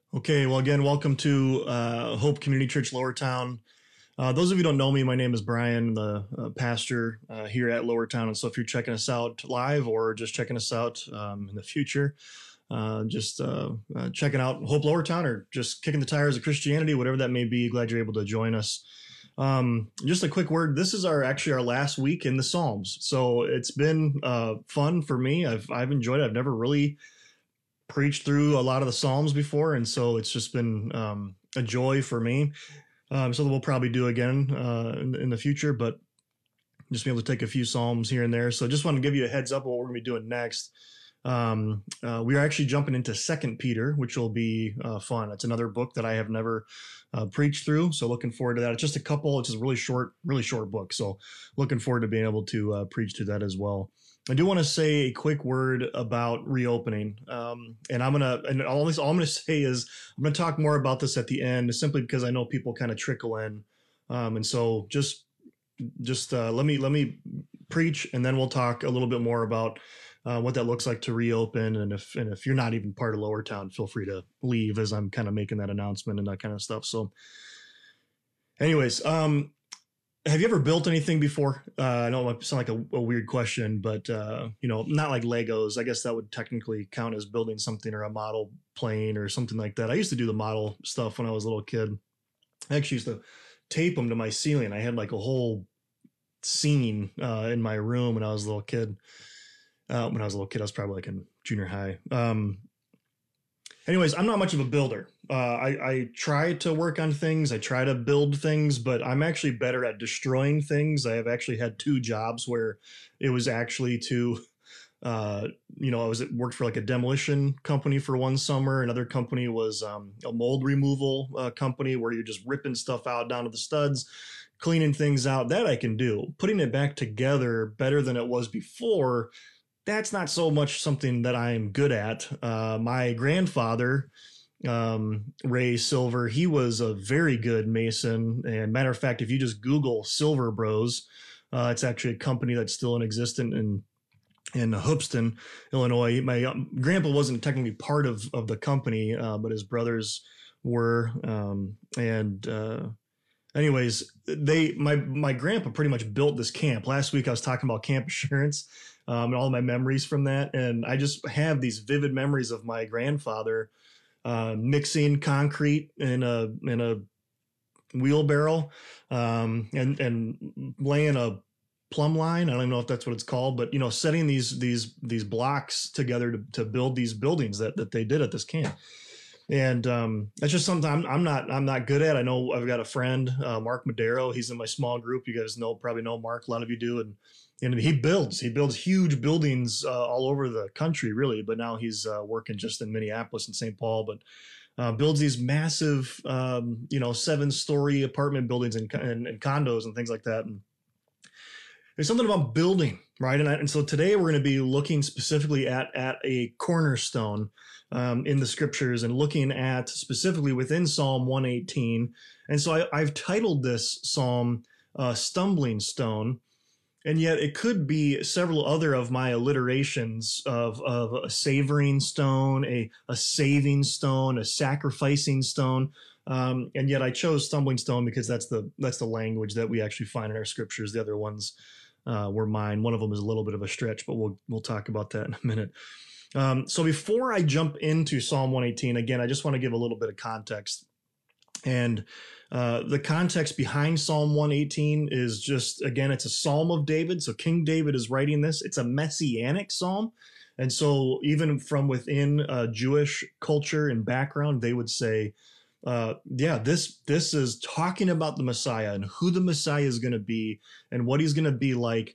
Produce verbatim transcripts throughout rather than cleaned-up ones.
Okay, well, again, welcome to uh, Hope Community Church Lowertown. Uh, those of you who don't know me, my name is Brian, the uh, pastor uh, here at Lowertown. And so if you're checking us out live or just checking us out um, in the future, uh, just uh, uh, checking out Hope Lowertown or just kicking the tires of Christianity, whatever that may be, glad you're able to join us. Um, just a quick word. This is our actually our last week in the Psalms. So it's been uh, fun for me. I've, I've enjoyed it. I've never really preached through a lot of the Psalms before, and so it's just been um, a joy for me. Um, something we'll probably do again uh, in, in the future, but just be able to take a few Psalms here and there. So just want to give you a heads up of what we're going to be doing next. Um, uh, we are actually jumping into Second Peter, which will be uh, fun. It's another book that I have never uh, preached through, so looking forward to that. It's just a couple. It's just a really short, really short book, so looking forward to being able to uh, preach through that as well. I do want to say a quick word about reopening, um, and I'm gonna and all this all I'm gonna say is I'm gonna talk more about this at the end, simply because I know people kind of trickle in, um, and so just just uh, let me let me preach, and then we'll talk a little bit more about uh, what that looks like to reopen, and if and if you're not even part of Lowertown, feel free to leave as I'm kind of making that announcement and that kind of stuff. So, anyways, um, have you ever built anything before? Uh, I know it might sound like a, a weird question, but uh, you know, not like Legos. I guess that would technically count as building something or a model plane or something like that. I used to do the model stuff when I was a little kid. I actually used to tape them to my ceiling. I had like a whole scene uh, in my room when I was a little kid. Uh, when I was a little kid, I was probably like in junior high. Um, Anyways, I'm not much of a builder. Uh, I, I try to work on things. I try to build things, but I'm actually better at destroying things. I have actually had two jobs where it was actually to, uh, you know, I was worked for like a demolition company for one summer. Another company was um, a mold removal uh, company where you're just ripping stuff out down to the studs, cleaning things out. That I can do. Putting it back together better than it was before, that's not so much something that I'm good at. Uh, my grandfather, um, Ray Silver, he was a very good mason. And matter of fact, if you just Google Silver Bros, uh, it's actually a company that's still in existence in in Hoopeston, Illinois. My um, grandpa wasn't technically part of of the company, uh, but his brothers were. Um, and uh, anyways, they my my grandpa pretty much built this camp. Last week I was talking about Camp Assurance um, and all my memories from that, and I just have these vivid memories of my grandfather uh, mixing concrete in a in a wheelbarrow um, and and laying a plumb line. I don't even know if that's what it's called, but you know, setting these these these blocks together to, to build these buildings that that they did at this camp. And um, that's just something I'm, I'm not I'm not good at. I know I've got a friend, uh, Mark Madero. He's in my small group. You guys know probably know Mark. A lot of you do, and and he builds he builds huge buildings uh, all over the country, really. But now he's uh, working just in Minneapolis and Saint Paul. But uh, builds these massive, um, you know, seven story apartment buildings and, and, and condos and things like that. And there's something about building, right? And, I, and so today we're going to be looking specifically at at a cornerstone um, in the scriptures and looking at specifically within Psalm one eighteen. And so I, I've titled this psalm uh, Stumbling Stone, and yet it could be several other of my alliterations of, of a savoring stone, a, a saving stone, a sacrificing stone. Um, and yet I chose stumbling stone because that's the that's the language that we actually find in our scriptures. The other ones uh, were mine. One of them is a little bit of a stretch, but we'll we'll talk about that in a minute. Um, so before I jump into Psalm one eighteen, again, I just want to give a little bit of context. And uh, the context behind Psalm one eighteen is just, again, it's a Psalm of David. So King David is writing this. It's a messianic psalm. And so even from within uh, Jewish culture and background, they would say, uh, yeah, this this is talking about the Messiah and who the Messiah is going to be and what he's going to be like.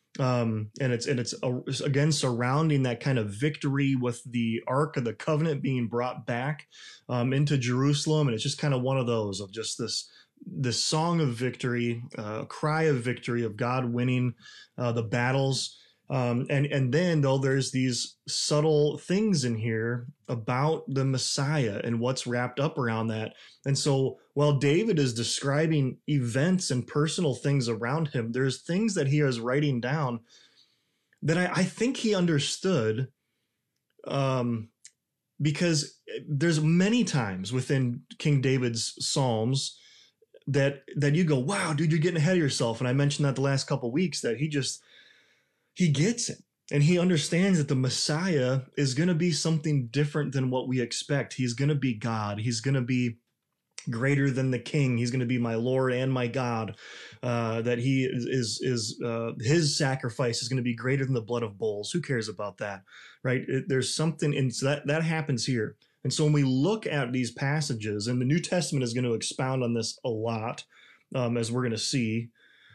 Um, and it's and it's uh, again surrounding that kind of victory with the Ark of the Covenant being brought back um, into Jerusalem, and it's just kind of one of those of just this this song of victory, a uh, cry of victory of God winning uh, the battles. Um, and, and then though there's these subtle things in here about the Messiah and what's wrapped up around that. And so while David is describing events and personal things around him, there's things that he is writing down that I, I think he understood, um, because there's many times within King David's Psalms that that you go, wow, dude, you're getting ahead of yourself. And I mentioned that the last couple of weeks that he just he gets it. And he understands that the Messiah is going to be something different than what we expect. He's going to be God. He's going to be greater than the king. He's going to be my Lord and my God. Uh, that he is is, is uh, his sacrifice is going to be greater than the blood of bulls. Who cares about that, right? It, there's something, and so that that happens here. And so when we look at these passages, and the New Testament is going to expound on this a lot, um, as we're going to see.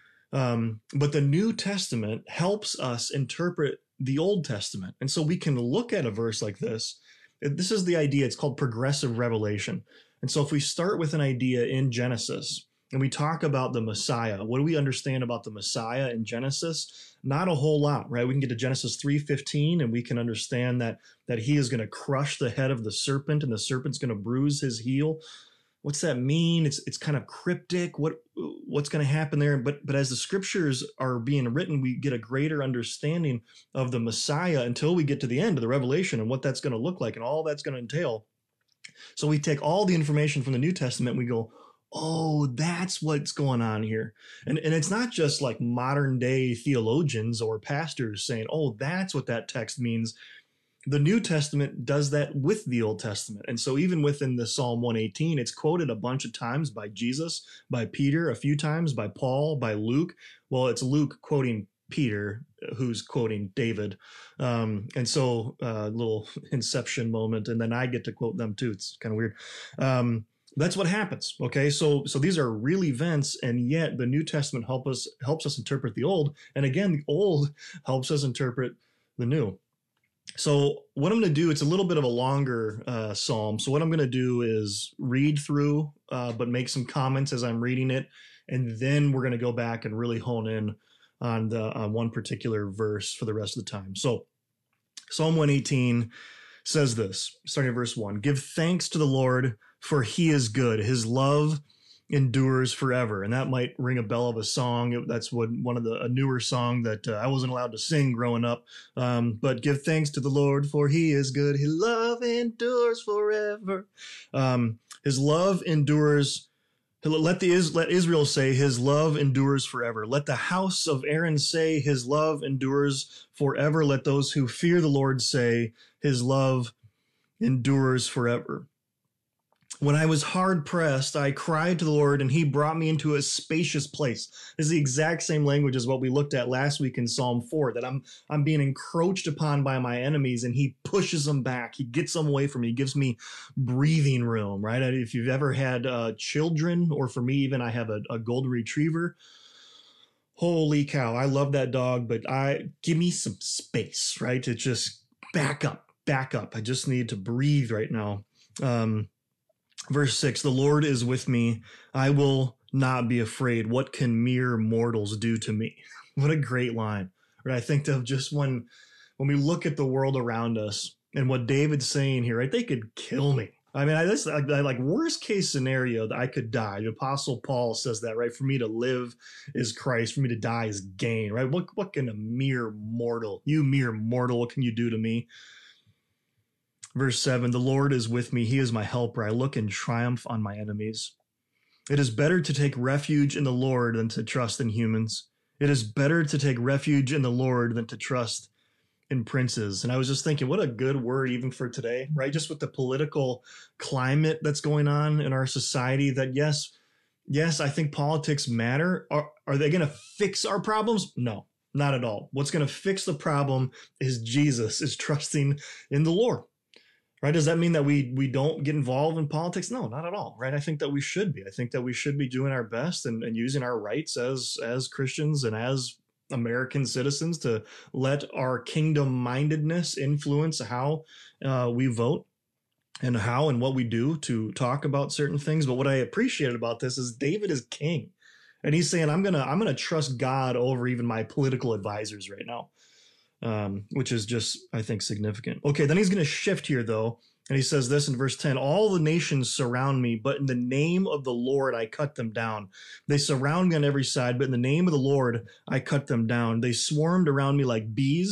Um, but the New Testament helps us interpret the Old Testament. And so we can look at a verse like this. This is the idea. It's called progressive revelation. And so if we start with an idea in Genesis and we talk about the Messiah, what do we understand about the Messiah in Genesis? Not a whole lot, right? We can get to Genesis three fifteen and we can understand that, that he is going to crush the head of the serpent and the serpent's going to bruise his heel. What's that mean? It's it's kind of cryptic. What what's going to happen there? But but as the scriptures are being written, we get a greater understanding of the Messiah until we get to the end of the Revelation and what that's going to look like and all that's going to entail. So we take all the information from the New Testament and we go, oh, that's what's going on here. And and it's not just like modern day theologians or pastors saying, oh, that's what that text means. The New Testament does that with the Old Testament. And so even within the Psalm one eighteen, it's quoted a bunch of times by Jesus, by Peter, a few times by Paul, by Luke. Well, it's Luke quoting Peter, who's quoting David. Um, and so a uh, little inception moment. And then I get to quote them too. It's kind of weird. Um, that's what happens. Okay. So, so these are real events. And yet the New Testament help us, helps us interpret the old. And again, the old helps us interpret the new. So what I'm going to do, it's a little bit of a longer uh, psalm. So what I'm going to do is read through, uh, but make some comments as I'm reading it. And then we're going to go back and really hone in on the on one particular verse for the rest of the time. So Psalm one eighteen says this, starting at verse one, give thanks to the Lord, for he is good. His love endures forever. And that might ring a bell of a song. That's what one of the a newer song that uh, I wasn't allowed to sing growing up. Um, but give thanks to the Lord, for he is good. His love endures forever. Um, his love endures. Let the let Israel say, his love endures forever. Let the house of Aaron say, his love endures forever. Let those who fear the Lord say, his love endures forever. When I was hard pressed, I cried to the Lord, and he brought me into a spacious place. This is the exact same language as what we looked at last week in Psalm four, that I'm I'm being encroached upon by my enemies, and he pushes them back. He gets them away from me. He gives me breathing room, right? If you've ever had uh, children, or for me even, I have a, a golden retriever. Holy cow, I love that dog, but I give me some space, right? To just back up, back up. I just need to breathe right now. Um, Verse six, the Lord is with me. I will not be afraid. What can mere mortals do to me? What a great line. Right? I think of just when, when we look at the world around us and what David's saying here, right? They could kill me. I mean, I, this, I, I like worst case scenario that I could die. The Apostle Paul says that, right? For me to live is Christ. For me to die is gain, right? What, what can a mere mortal, you mere mortal, what can you do to me? Verse seven, the Lord is with me. He is my helper. I look in triumph on my enemies. It is better to take refuge in the Lord than to trust in humans. It is better to take refuge in the Lord than to trust in princes. And I was just thinking, what a good word even for today, right? Just with the political climate that's going on in our society, that yes, yes, I think politics matter. Are, are they going to fix our problems? No, not at all. What's going to fix the problem is Jesus, is trusting in the Lord. Right? Does that mean that we we don't get involved in politics? No, not at all. Right? I think that we should be. I think that we should be doing our best and, and using our rights as as Christians and as American citizens to let our kingdom-mindedness influence how uh, we vote and how and what we do to talk about certain things. But what I appreciated about this is David is king, and he's saying, "I'm gonna I'm gonna trust God over even my political advisors right now." Um, which is just, I think, significant. Okay, then he's going to shift here, though, and he says this in verse ten, all the nations surround me, but in the name of the Lord I cut them down. They surround me on every side, but in the name of the Lord I cut them down. They swarmed around me like bees.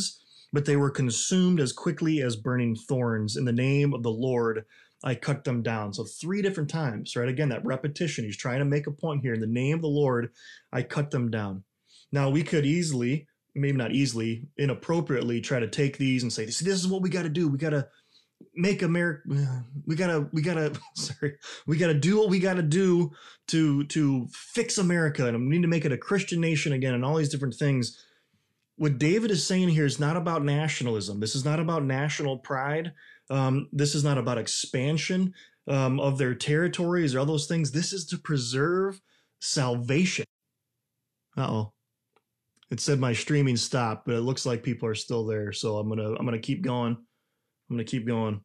but they were consumed as quickly as burning thorns. In the name of the Lord, I cut them down. So three different times, right? Again, that repetition. He's trying to make a point here. In the name of the Lord, I cut them down. Now, we could easily, maybe not easily, inappropriately try to take these and say, see, this is what we got to do. We got to make America, we got to, we got to, sorry, we got to do what we got to do to, to fix America. And we need to make it a Christian nation again and all these different things. What David is saying here is not about nationalism. This is not about national pride. Um, this is not about expansion um, of their territories or all those things. This is to preserve salvation. Uh-oh. It said my streaming stopped, but it looks like people are still there. So I'm gonna I'm gonna keep going. I'm gonna keep going.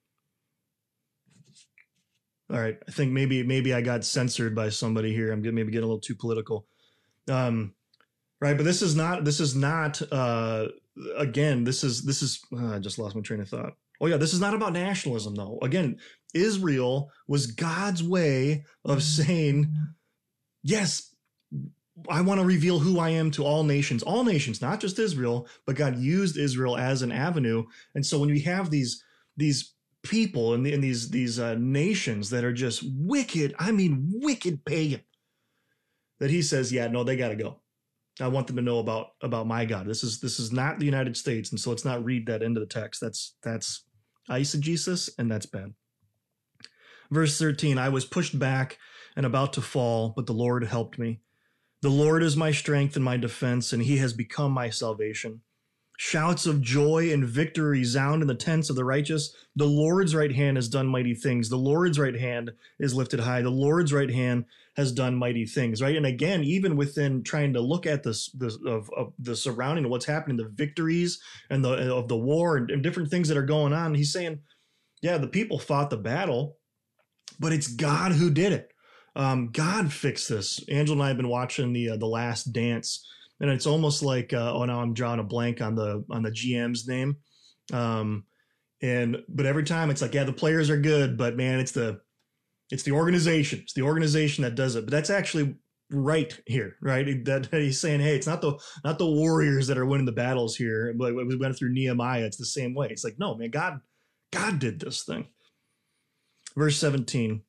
All right. I think maybe maybe I got censored by somebody here. I'm maybe getting a little too political. Um, right, but this is not this is not uh, again. This is this is. Uh, I just lost my train of thought. Oh, yeah, this is not about nationalism, though. Again, Israel was God's way of saying, yes, I want to reveal who I am to all nations, all nations, not just Israel, but God used Israel as an avenue. And so when we have these, these people and, the, and these, these uh, nations that are just wicked, I mean, wicked pagan, that he says, yeah, no, they got to go. I want them to know about, about my God. This is, this is not the United States. And so let's not read that into the text. That's, that's, eisegesis, and that's bad. Verse thirteen, I was pushed back and about to fall, but the Lord helped me. The Lord is my strength and my defense, and he has become my salvation. Shouts of joy and victory resound in the tents of the righteous. The Lord's right hand has done mighty things. The Lord's right hand is lifted high. The Lord's right hand has done mighty things, right? And again, even within trying to look at this, this of, of the surrounding of what's happening, the victories and the of the war and, and different things that are going on, he's saying, yeah, the people fought the battle, but it's God who did it. Um, God fixed this. Angela and I have been watching the uh, the Last Dance, and it's almost like uh, oh, now I'm drawing a blank on the on the G M's name. Um, and but every time it's like, yeah, the players are good, but man, it's the It's the organization. It's the organization that does it. But that's actually right here, right? That he's saying, hey, it's not the not the warriors that are winning the battles here. But we went through Nehemiah. It's the same way. It's like, no, man, God, God did this thing. Verse seventeen.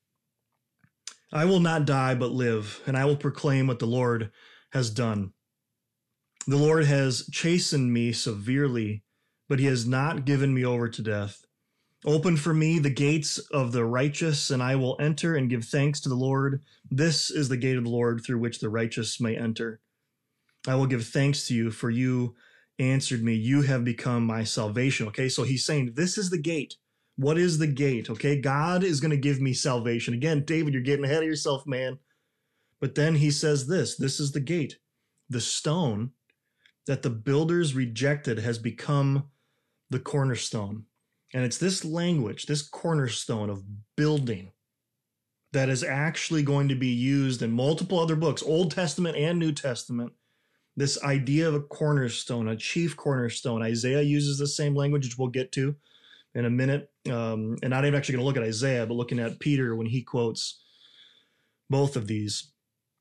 I will not die but live, and I will proclaim what the Lord has done. The Lord has chastened me severely, but he has not given me over to death. Open for me the gates of the righteous, and I will enter and give thanks to the Lord. This is the gate of the Lord through which the righteous may enter. I will give thanks to you, for you answered me. You have become my salvation. Okay, so he's saying this is the gate. What is the gate? Okay, God is going to give me salvation. Again, David, you're getting ahead of yourself, man. But then he says this, this is the gate. The stone that the builders rejected has become the cornerstone. And it's this language, this cornerstone of building, that is actually going to be used in multiple other books, Old Testament and New Testament. This idea of a cornerstone, a chief cornerstone. Isaiah uses the same language, which we'll get to in a minute. Um, and not even actually going to look at Isaiah, but looking at Peter when he quotes both of these.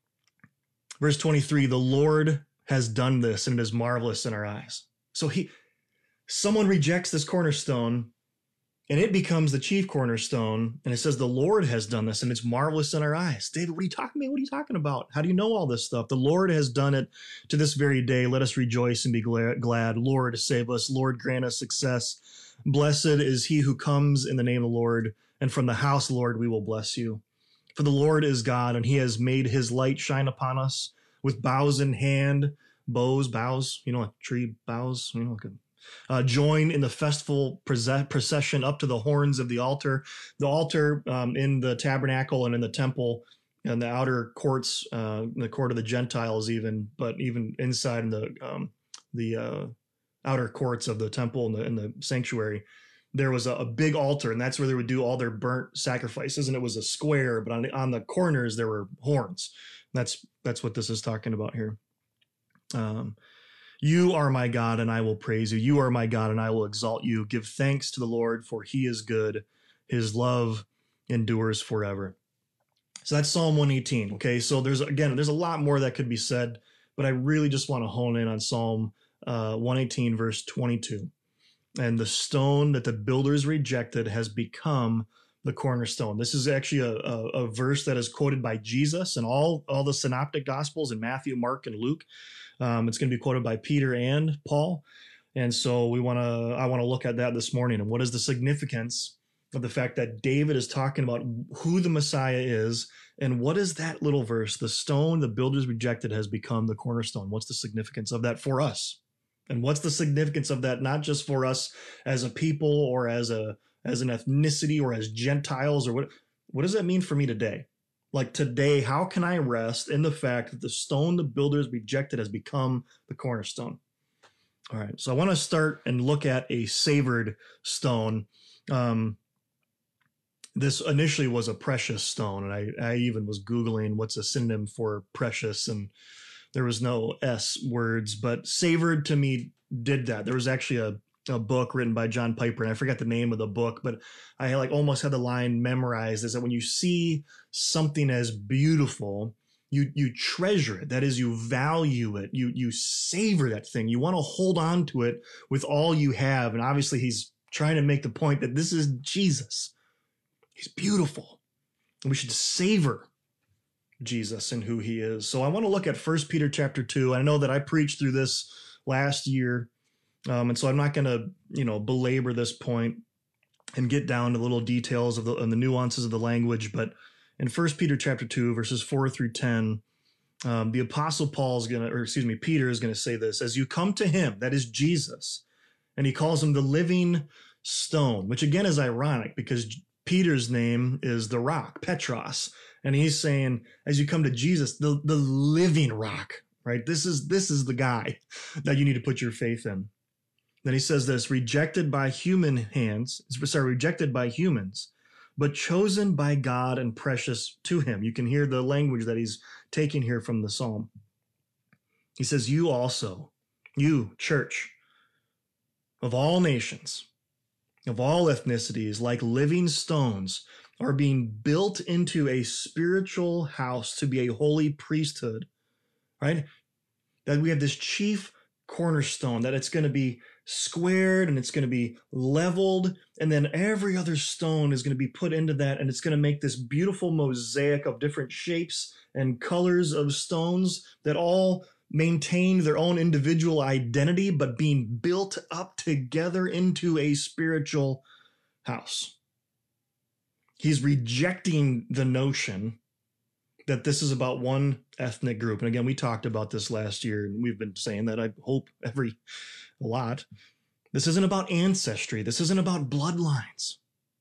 Verse twenty-three, the Lord has done this, and it is marvelous in our eyes. So he, someone rejects this cornerstone, and it becomes the chief cornerstone. And it says, the Lord has done this, and it's marvelous in our eyes. David, what are you talking about? What are you talking about? How do you know all this stuff? The Lord has done it to this very day. Let us rejoice and be glad. Lord, save us. Lord, grant us success. Blessed is he who comes in the name of the Lord. And from the house, Lord, we will bless you. For the Lord is God, and he has made his light shine upon us with boughs in hand, bows, boughs, you know, like tree boughs, you know, like a Uh, join in the festival procession up to the horns of the altar. The altar um, in the tabernacle and in the temple and the outer courts, uh, the court of the Gentiles even, but even inside in the um, the uh, outer courts of the temple and the, and the sanctuary, there was a, a big altar, and that's where they would do all their burnt sacrifices. And it was a square, but on the, on the corners there were horns. That's that's what this is talking about here. Um, You are my God, and I will praise you. You are my God, and I will exalt you. Give thanks to the Lord, for he is good. His love endures forever. So that's Psalm one eighteen. Okay, so there's, again, there's a lot more that could be said, but I really just want to hone in on Psalm uh, one eighteen, verse twenty-two. And the stone that the builders rejected has become the cornerstone. This is actually a, a, a verse that is quoted by Jesus in all, all the synoptic gospels in Matthew, Mark, and Luke. Um, it's going to be quoted by Peter and Paul. And so we want to, I want to look at that this morning. And what is the significance of the fact that David is talking about who the Messiah is, and what is that little verse? The stone the builders rejected has become the cornerstone. What's the significance of that for us? And what's the significance of that, not just for us as a people or as a as an ethnicity or as Gentiles, or what? What does that mean for me today? Like today, how can I rest in the fact that the stone the builders rejected has become the cornerstone? All right, so I want to start and look at a savored stone. Um, this initially was a precious stone, and I, I even was Googling what's a synonym for precious, and there was no S words, but savored to me did that. There was actually a, a book written by John Piper, and I forgot the name of the book, but I like almost had the line memorized, is that when you see something as beautiful, you you treasure it. That is, you value it. You you savor that thing. You want to hold on to it with all you have. And obviously he's trying to make the point that this is Jesus. He's beautiful. And we should savor Jesus and who he is. So I want to look at First Peter chapter two. I know that I preached through this last year. Um, and so I'm not going to, you know, belabor this point and get down to little details of the, and the nuances of the language. But in First Peter chapter two, verses four through ten, um, the apostle Paul is going to, or excuse me, Peter is going to say this: as you come to him, that is Jesus, and he calls him the living stone, which again is ironic because Peter's name is the rock, Petros. And he's saying, as you come to Jesus, the, the living rock, right? This is, this is the guy that you need to put your faith in. Then he says this: rejected by human hands, sorry, rejected by humans, but chosen by God and precious to him. You can hear the language that he's taking here from the Psalm. He says, you also, you, church, of all nations, of all ethnicities, like living stones, are being built into a spiritual house to be a holy priesthood, right? That we have this chief cornerstone, that it's going to be squared and it's going to be leveled, and then every other stone is going to be put into that, and it's going to make this beautiful mosaic of different shapes and colors of stones that all maintain their own individual identity, but being built up together into a spiritual house. He's rejecting the notion that this is about one ethnic group. And again, we talked about this last year, and we've been saying that, I hope, every a lot. This isn't about ancestry. This isn't about bloodlines.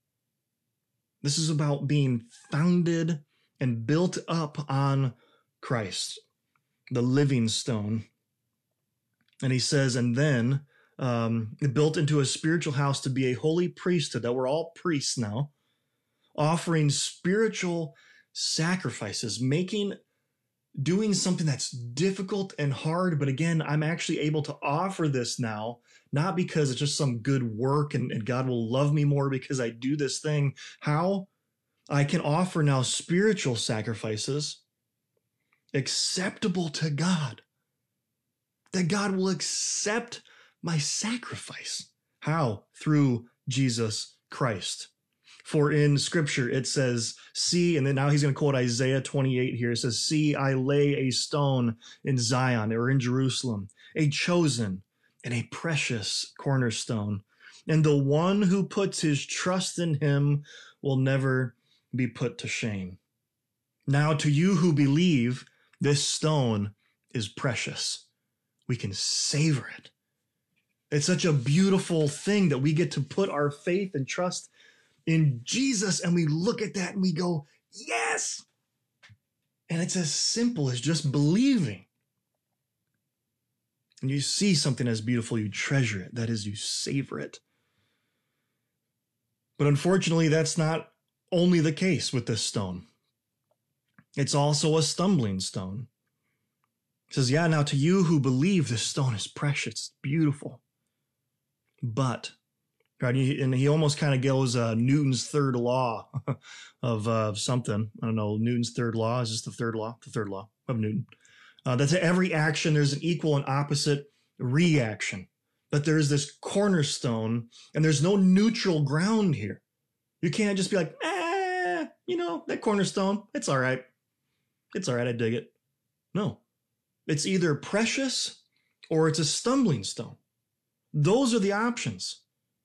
This is about being founded and built up on Christ, the living stone. And he says, and then um, built into a spiritual house to be a holy priesthood, that we're all priests now, offering spiritual sacrifices, making, doing something that's difficult and hard. But again, I'm actually able to offer this now, not because it's just some good work and, and God will love me more because I do this thing. How? I can offer now spiritual sacrifices acceptable to God, that God will accept my sacrifice. How? Through Jesus Christ. For in Scripture, it says, see, and then now he's going to quote Isaiah twenty-eight here. It says, see, I lay a stone in Zion, or in Jerusalem, a chosen and a precious cornerstone. And the one who puts his trust in him will never be put to shame. Now to you who believe, this stone is precious. We can savor it. It's such a beautiful thing that we get to put our faith and trust in Jesus, and we look at that and we go, yes. And it's as simple as just believing. And you see something as beautiful, you treasure it. That is, you savor it. But unfortunately, that's not only the case with this stone. It's also a stumbling stone. It says, yeah, now to you who believe, this stone is precious, it's beautiful. But, right, and he almost kind of goes uh, Newton's third law of uh, something. I don't know, Newton's third law. Is this the third law? The third law of Newton. Uh, that to every action, there's an equal and opposite reaction. But there's this cornerstone, and there's no neutral ground here. You can't just be like, eh, you know, that cornerstone, it's all right. It's all right, I dig it. No. It's either precious or it's a stumbling stone. Those are the options.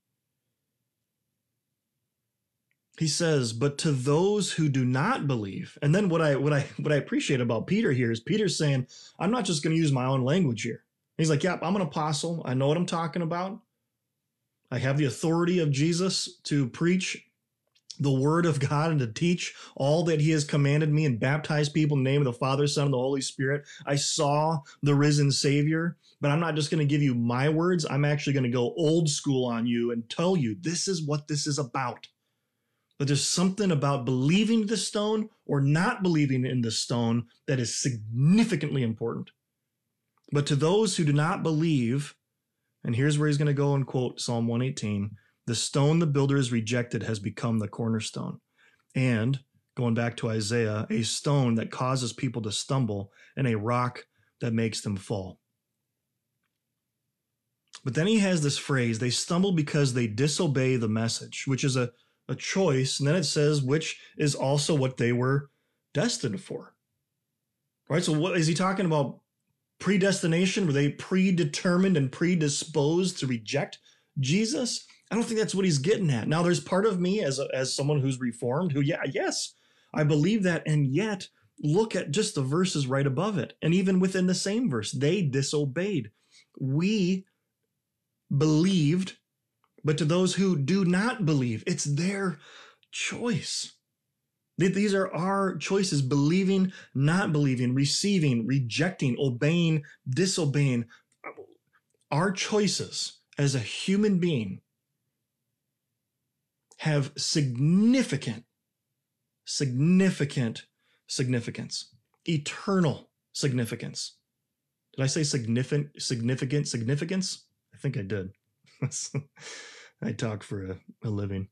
He says, but to those who do not believe, and then what I what I what I appreciate about Peter here is Peter's saying, I'm not just going to use my own language here. He's like, yep, I'm an apostle. I know what I'm talking about. I have the authority of Jesus to preach the word of God and to teach all that he has commanded me and baptize people in the name of the Father, Son, and the Holy Spirit. I saw the risen Savior, but I'm not just going to give you my words. I'm actually going to go old school on you and tell you this is what this is about. But there's something about believing the stone or not believing in the stone that is significantly important. But to those who do not believe, and here's where he's going to go and quote Psalm one eighteen, the stone the builders rejected has become the cornerstone. And, going back to Isaiah, a stone that causes people to stumble and a rock that makes them fall. But then he has this phrase, they stumble because they disobey the message, which is a, a choice. And then it says, which is also what they were destined for. Right? So what is he talking about? Predestination? Were they predetermined and predisposed to reject Jesus? I don't think that's what he's getting at. Now, there's part of me as a, as someone who's reformed who, yeah, yes, I believe that. And yet, look at just the verses right above it. And even within the same verse, they disobeyed. We believed, but to those who do not believe, it's their choice. These are our choices: believing, not believing, receiving, rejecting, obeying, disobeying. Our choices as a human being have significant, significant significance, eternal significance. Did I say significant, significant significance? I think I did. I talk for a, a living.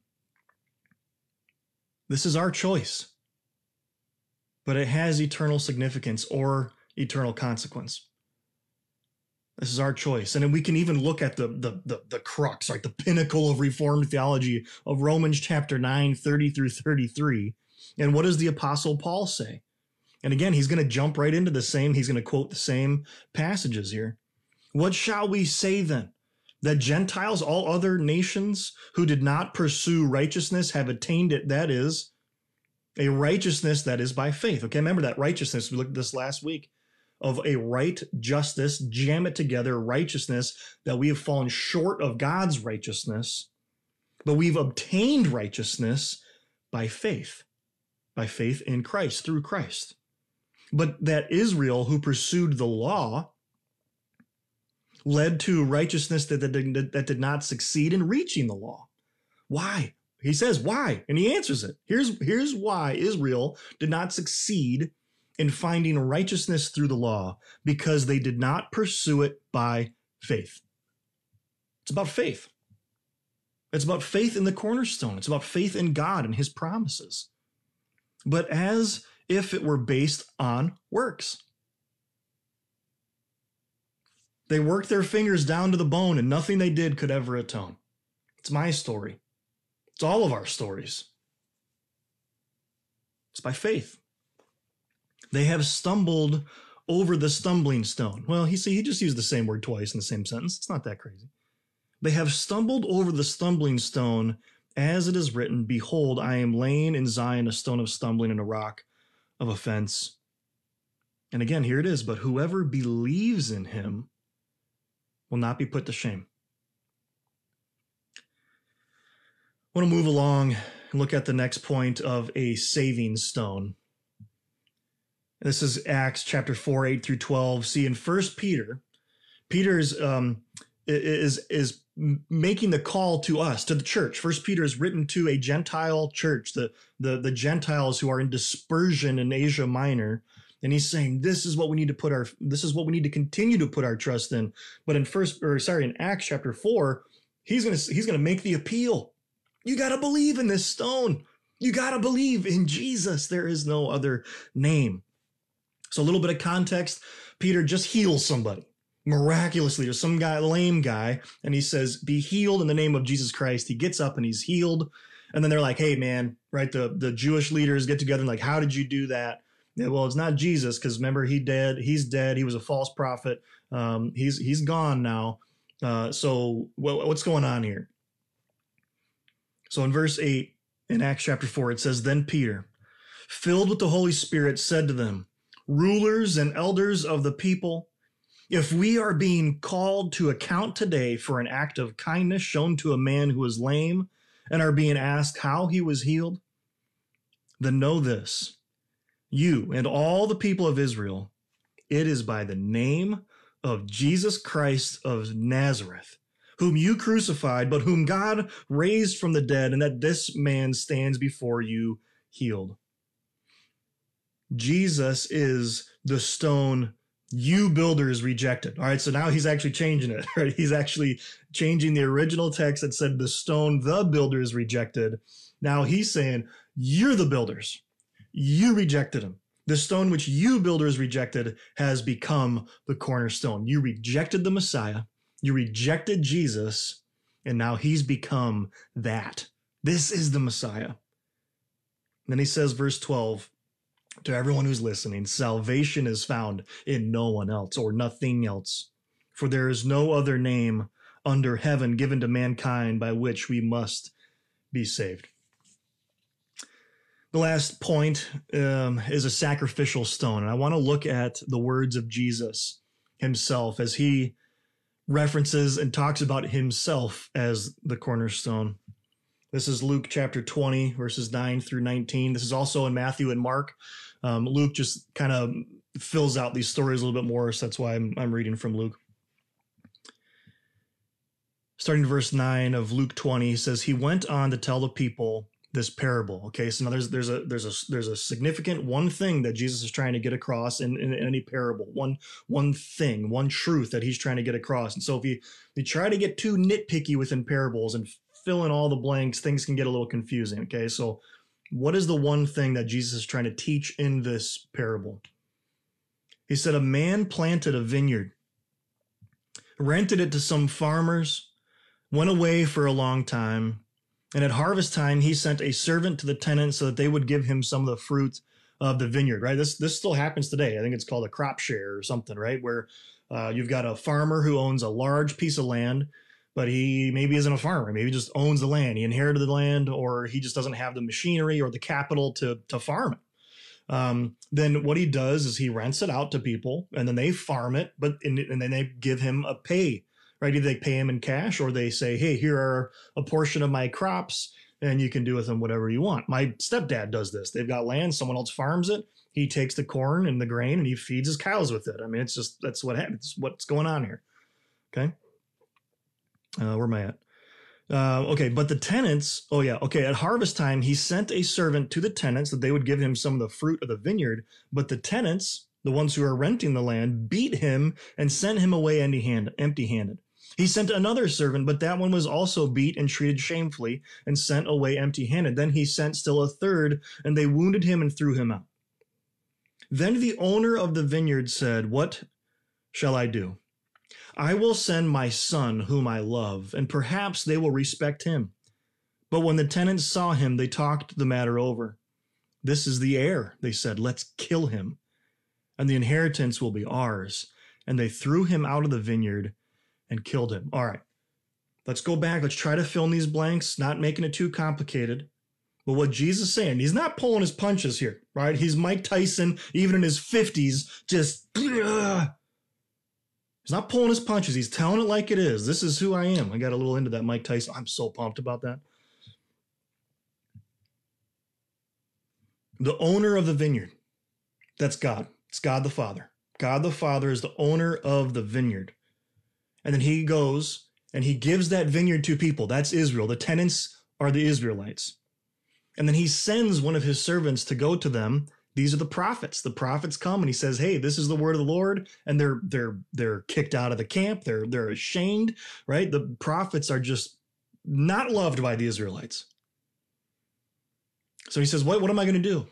This is our choice, but it has eternal significance or eternal consequence. This is our choice. And then we can even look at the, the, the, the crux, like the pinnacle of Reformed theology of Romans chapter nine, thirty through thirty-three. And what does the Apostle Paul say? And again, he's going to jump right into the same, he's going to quote the same passages here. What shall we say then? That Gentiles, all other nations who did not pursue righteousness have attained it. That is a righteousness that is by faith. Okay, remember that righteousness. We looked at this last week of a right justice, jam it together, righteousness, that we have fallen short of God's righteousness, but we've obtained righteousness by faith, by faith in Christ, through Christ. But that Israel, who pursued the law, led to righteousness that, that, that did not succeed in reaching the law. Why? He says, why? And he answers it. Here's, here's why Israel did not succeed in finding righteousness through the law, because they did not pursue it by faith. It's about faith. It's about faith in the cornerstone. It's about faith in God and his promises. But as if it were based on works. They worked their fingers down to the bone, and nothing they did could ever atone. It's my story. It's all of our stories. It's by faith. They have stumbled over the stumbling stone. Well, he see, he just used the same word twice in the same sentence. It's not that crazy. They have stumbled over the stumbling stone, as it is written, behold, I am laying in Zion a stone of stumbling and a rock of offense. And again, here it is, but whoever believes in him will not be put to shame. I want to move along and look at the next point of a saving stone. This is Acts chapter four, eight through twelve. See, in First Peter, Peter is, um, is, is making the call to us, to the church. First Peter is written to a Gentile church, the, the, the Gentiles who are in dispersion in Asia Minor. And he's saying, this is what we need to put our, this is what we need to continue to put our trust in. But in first, or sorry, in Acts chapter four, he's going to, he's going to make the appeal. You got to believe in this stone. You got to believe in Jesus. There is no other name. So a little bit of context. Peter just heals somebody. Miraculously, there's some guy, lame guy, and he says, be healed in the name of Jesus Christ. He gets up and he's healed. And then they're like, hey, man, right? The, the Jewish leaders get together and like, how did you do that? Yeah, well, it's not Jesus, because remember, he dead. He's dead. He was a false prophet. Um, he's he's gone now. Uh, so well, what's going on here? So in verse eight in Acts chapter four, it says, then Peter, filled with the Holy Spirit, said to them, rulers and elders of the people, if we are being called to account today for an act of kindness shown to a man who is lame and are being asked how he was healed, then know this, you and all the people of Israel, it is by the name of Jesus Christ of Nazareth, whom you crucified, but whom God raised from the dead, and that this man stands before you healed. Jesus is the stone you builders rejected. All right, so now he's actually changing it, right? He's actually changing the original text that said the stone the builders rejected. Now he's saying, you're the builders. You rejected him. The stone which you builders rejected has become the cornerstone. You rejected the Messiah. You rejected Jesus, and now he's become that. This is the Messiah. And then he says, verse twelve, to everyone who's listening, salvation is found in no one else or nothing else, for there is no other name under heaven given to mankind by which we must be saved. The last point um, is a sacrificial stone, and I want to look at the words of Jesus himself as he references and talks about himself as the cornerstone. This is Luke chapter twenty, verses nine through nineteen. This is also in Matthew and Mark. Um, Luke just kind of fills out these stories a little bit more, so that's why I'm, I'm reading from Luke. Starting verse nine of Luke twenty, he says, he went on to tell the people this parable. Okay, so now there's there's a there's a there's a significant one thing that Jesus is trying to get across in, in, in any parable. One one thing, one truth that he's trying to get across. And so if you you try to get too nitpicky within parables and fill in all the blanks, things can get a little confusing. Okay, so what is the one thing that Jesus is trying to teach in this parable? He said, a man planted a vineyard, rented it to some farmers, went away for a long time, and at harvest time, he sent a servant to the tenants so that they would give him some of the fruit of the vineyard, right? This this still happens today. I think it's called a crop share or something, right? Where uh, you've got a farmer who owns a large piece of land, but he maybe isn't a farmer. Maybe he just owns the land. He inherited the land, or he just doesn't have the machinery or the capital to, to farm it. Um, then what he does is he rents it out to people, and then they farm it, but in, and then they give him a pay. Right? Either they pay him in cash, or they say, hey, here are a portion of my crops and you can do with them whatever you want. My stepdad does this. They've got land. Someone else farms it. He takes the corn and the grain and he feeds his cows with it. I mean, it's just, that's what happens. What's going on here. Okay. Uh, where am I at? Uh, okay. But the tenants, oh yeah. Okay. At harvest time, he sent a servant to the tenants that they would give him some of the fruit of the vineyard. But the tenants, the ones who are renting the land, beat him and sent him away empty-handed. empty-handed. He sent another servant, but that one was also beat and treated shamefully and sent away empty-handed. Then he sent still a third, and they wounded him and threw him out. Then the owner of the vineyard said, what shall I do? I will send my son whom I love, and perhaps they will respect him. But when the tenants saw him, they talked the matter over. This is the heir, they said. Let's kill him, and the inheritance will be ours. And they threw him out of the vineyard and killed him. All right, let's go back. Let's try to fill in these blanks, not making it too complicated. But what Jesus is saying, he's not pulling his punches here, right? He's Mike Tyson, even in his fifties, just, ugh. He's not pulling his punches. He's telling it like it is. This is who I am. I got a little into that Mike Tyson. I'm so pumped about that. The owner of the vineyard, that's God. It's God the Father. God the Father is the owner of the vineyard. And then he goes and he gives that vineyard to people. That's Israel. The tenants are the Israelites. And then he sends one of his servants to go to them. These are the prophets. The prophets come and he says, hey, this is the word of the Lord. And they're they're they're kicked out of the camp. They're they're ashamed, right? The prophets are just not loved by the Israelites. So he says, what, what am I going to do?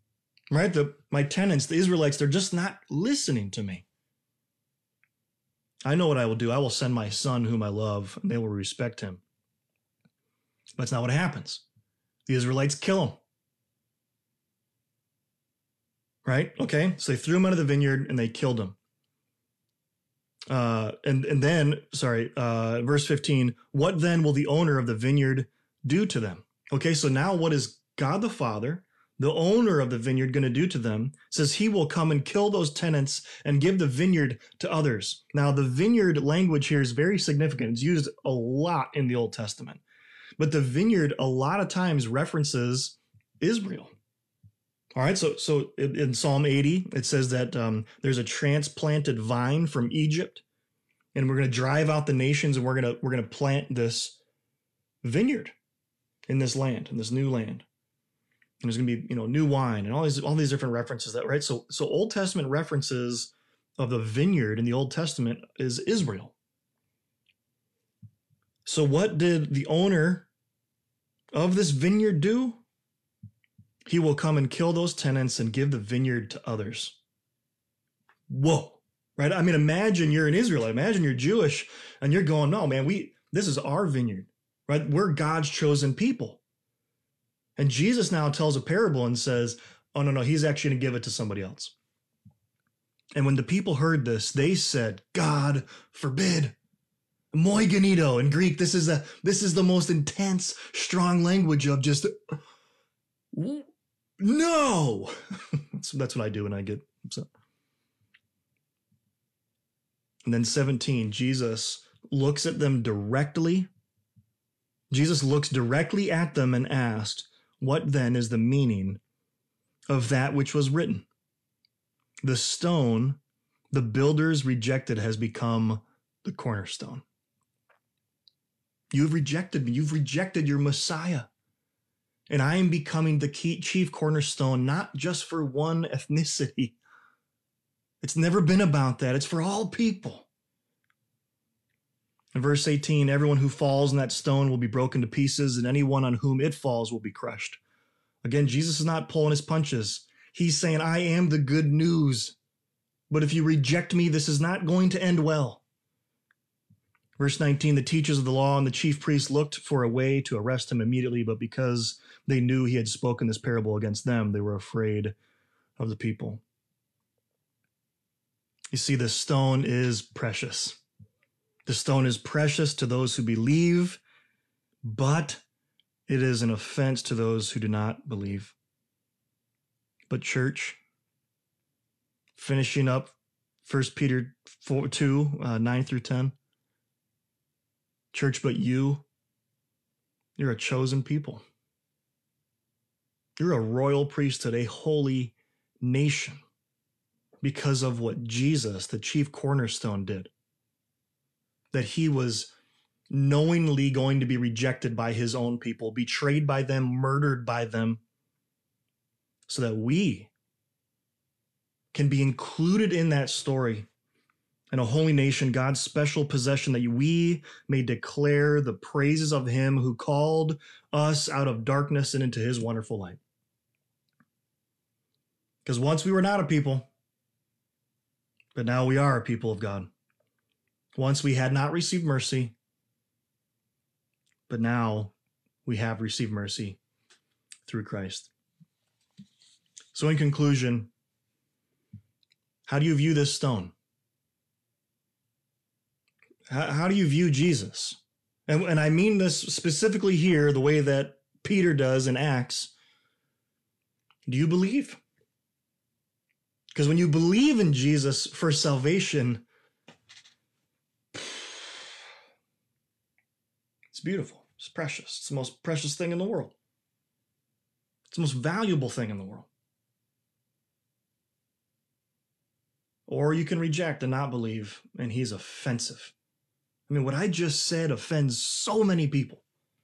Right? The my tenants, the Israelites, they're just not listening to me. I know what I will do. I will send my son whom I love, and they will respect him. But that's not what happens. The Israelites kill him. Right? Okay. So they threw him out of the vineyard and they killed him. Uh, and, and then, sorry, uh, verse fifteen, what then will the owner of the vineyard do to them? Okay. So now what is God the Father, the owner of the vineyard, going to do to them? It says he will come and kill those tenants and give the vineyard to others. Now, the vineyard language here is very significant. It's used a lot in the Old Testament. But the vineyard a lot of times references Israel. All right, so so in Psalm eighty, it says that um, there's a transplanted vine from Egypt, and we're going to drive out the nations, and we're going to we're going to plant this vineyard in this land, in this new land. And there's going to be, you know, new wine and all these all these different references that, right? So so Old Testament references of the vineyard in the Old Testament is Israel. So what did the owner of this vineyard do? He will come and kill those tenants and give the vineyard to others. Whoa, right? I mean, imagine you're an Israelite. Imagine you're Jewish and you're going, no, man, we this is our vineyard, right? We're God's chosen people. And Jesus now tells a parable and says, oh, no, no, he's actually going to give it to somebody else. And when the people heard this, they said, God forbid. Moi genido in Greek. This is a this is the most intense, strong language of just no. that's, that's what I do when I get upset. And then seventeen, Jesus looks at them directly. Jesus looks directly at them and asked, what then is the meaning of that which was written? The stone the builders rejected has become the cornerstone. You've rejected me. You've rejected your Messiah. And I am becoming the key, chief cornerstone, not just for one ethnicity. It's never been about that. It's for all people. In verse eighteen, everyone who falls on that stone will be broken to pieces, and anyone on whom it falls will be crushed. Again, Jesus is not pulling his punches. He's saying, I am the good news. But if you reject me, this is not going to end well. Verse nineteen, the teachers of the law and the chief priests looked for a way to arrest him immediately, but because they knew he had spoken this parable against them, they were afraid of the people. You see, the stone is precious. The stone is precious to those who believe, but it is an offense to those who do not believe. But church, finishing up First Peter four, two, uh, nine through ten. Church, but you, you're a chosen people. You're a royal priesthood, a holy nation, because of what Jesus, the chief cornerstone, did. That he was knowingly going to be rejected by his own people, betrayed by them, murdered by them, so that we can be included in that story, and a holy nation, God's special possession, that we may declare the praises of him who called us out of darkness and into his wonderful light. Because once we were not a people, but now we are a people of God. Once we had not received mercy, but now we have received mercy through Christ. So in conclusion, how do you view this stone? How, how do you view Jesus? And, and I mean this specifically here, the way that Peter does in Acts. Do you believe? Because when you believe in Jesus for salvation, it's beautiful. It's precious. It's the most precious thing in the world. It's the most valuable thing in the world. Or you can reject and not believe, and he's offensive. I mean, what I just said offends so many people.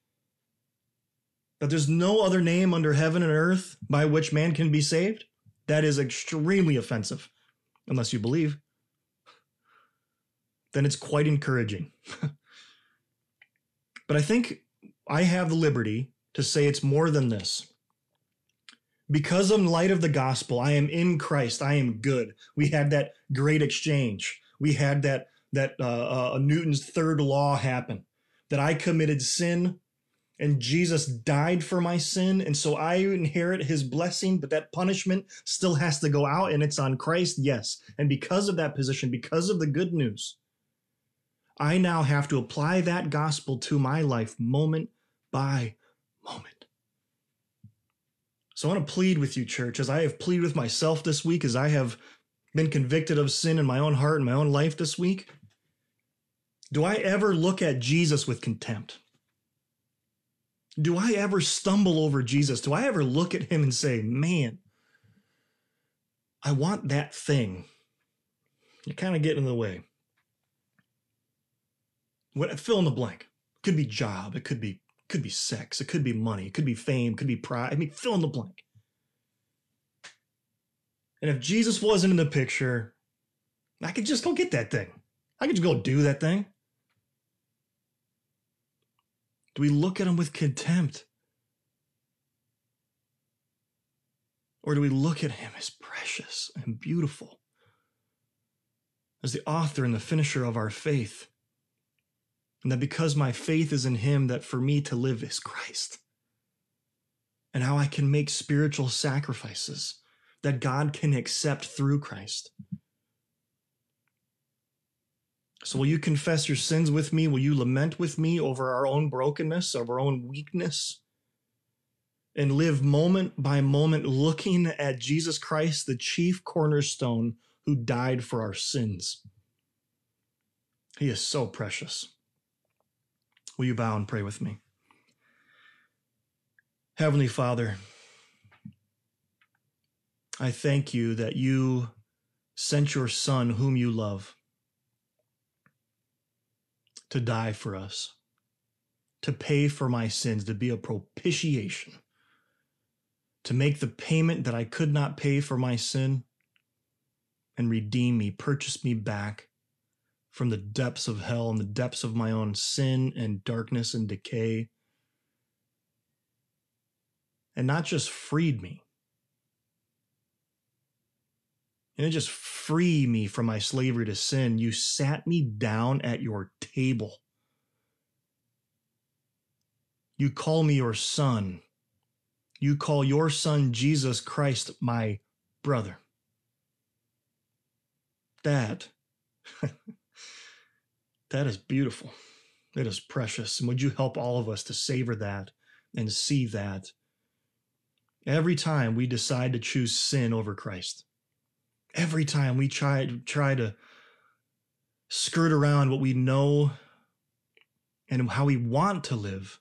That there's no other name under heaven and earth by which man can be saved. That is extremely offensive, unless you believe. Then it's quite encouraging. But I think I have the liberty to say it's more than this. Because in light of the gospel, I am in Christ. I am good. We had that great exchange. We had that that uh, uh, Newton's third law happened, that I committed sin and Jesus died for my sin. And so I inherit his blessing, but that punishment still has to go out and it's on Christ. Yes. And because of that position, because of the good news, I now have to apply that gospel to my life moment by moment. So I want to plead with you, church, as I have pleaded with myself this week, as I have been convicted of sin in my own heart and my own life this week. Do I ever look at Jesus with contempt? Do I ever stumble over Jesus? Do I ever look at him and say, man, I want that thing? You're kind of getting in the way. What, fill in the blank. It could be job. It could be, could be sex. It could be money. It could be fame. It could be pride. I mean, fill in the blank. And if Jesus wasn't in the picture, I could just go get that thing. I could just go do that thing. Do we look at him with contempt? Or do we look at him as precious and beautiful, as the author and the finisher of our faith? And that because my faith is in him, that for me to live is Christ. And how I can make spiritual sacrifices that God can accept through Christ. So will you confess your sins with me? Will you lament with me over our own brokenness, over our own weakness? And live moment by moment looking at Jesus Christ, the chief cornerstone who died for our sins. He is so precious. Will you bow and pray with me? Heavenly Father, I thank you that you sent your Son, whom you love, to die for us, to pay for my sins, to be a propitiation, to make the payment that I could not pay for my sin, and redeem me, purchase me back from the depths of hell and the depths of my own sin and darkness and decay. And not just freed me, and it just free me from my slavery to sin. You sat me down at your table. You call me your son. You call your son, Jesus Christ, my brother. That, that is beautiful. It is precious. And would you help all of us to savor that and see that every time we decide to choose sin over Christ? Every time we try, try to skirt around what we know and how we want to live,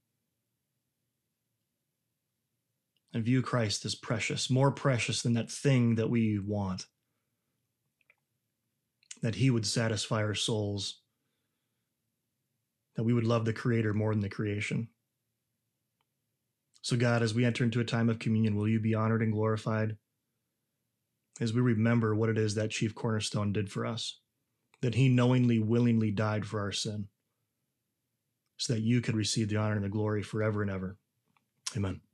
and view Christ as precious, more precious than that thing that we want, that he would satisfy our souls, that we would love the Creator more than the creation. So God, as we enter into a time of communion, will you be honored and glorified as we remember what it is that chief cornerstone did for us, that he knowingly, willingly died for our sin, so that you could receive the honor and the glory forever and ever. Amen.